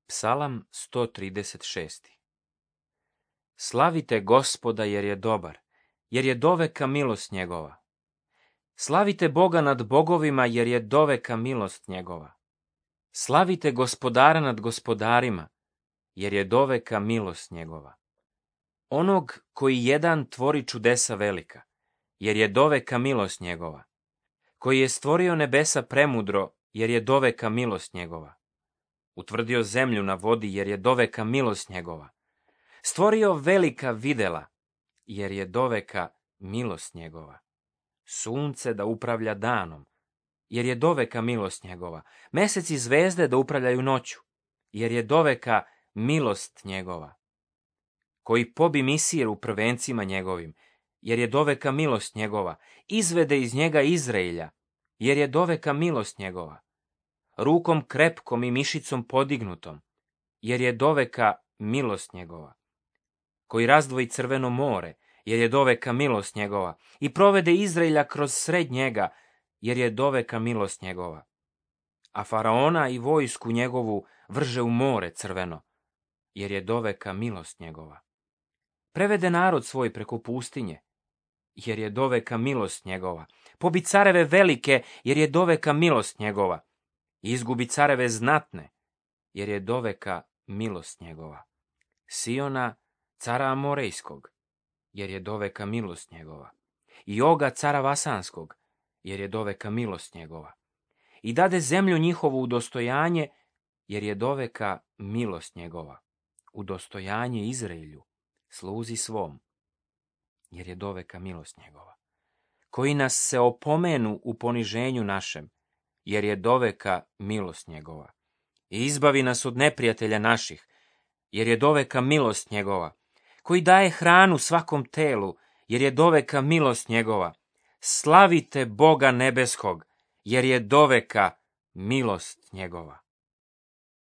Psalam 136. Slavite Gospoda jer je dobar, jer je doveka milost njegova. Slavite Boga nad bogovima jer je doveka milost njegova. Slavite Gospodara nad gospodarima jer je doveka milost njegova. Onog koji jedan tvori čudesa velika, jer je doveka milost njegova. Koji je stvorio nebesa premudro, jer je doveka milost njegova. Utvrdio zemlju na vodi, jer je doveka milost njegova. Stvorio velika videla, jer je doveka milost njegova. Sunce da upravlja danom, jer je doveka milost njegova. Mesec i zvezde da upravljaju noću, jer je doveka milost njegova. Koji pobi Misir u prvencima njegovim, jer je doveka milost njegova. Izvede iz njega Izraelja, jer je doveka milost njegova. Rukom krepkom i mišicom podignutom, jer je doveka milost njegova. Koji razdvoji Crveno more, jer je doveka milost njegova, i provede Izraelja kroz sred njega, jer je doveka milost njegova. A Faraona i vojsku njegovu vrže u more crveno, jer je doveka milost njegova. Prevede narod svoj preko pustinje, jer je doveka milost njegova. Pobi careve velike, jer je doveka milost njegova. Izgubi careve znatne, jer je doveka milost njegova. Siona, cara Amorejskog, jer je doveka milost njegova. I Oga, cara Vasanskog, jer je doveka milost njegova. I dade zemlju njihovu u dostojanje, jer je doveka milost njegova. U dostojanje Izraelju, sluzi svom, jer je doveka milost njegova. Koji nas se opomenu u poniženju našem, jer je doveka milost njegova. I izbavi nas od neprijatelja naših, jer je doveka milost njegova. Koji daje hranu svakom telu, jer je doveka milost njegova. Slavite Boga nebeskog, jer je doveka milost njegova.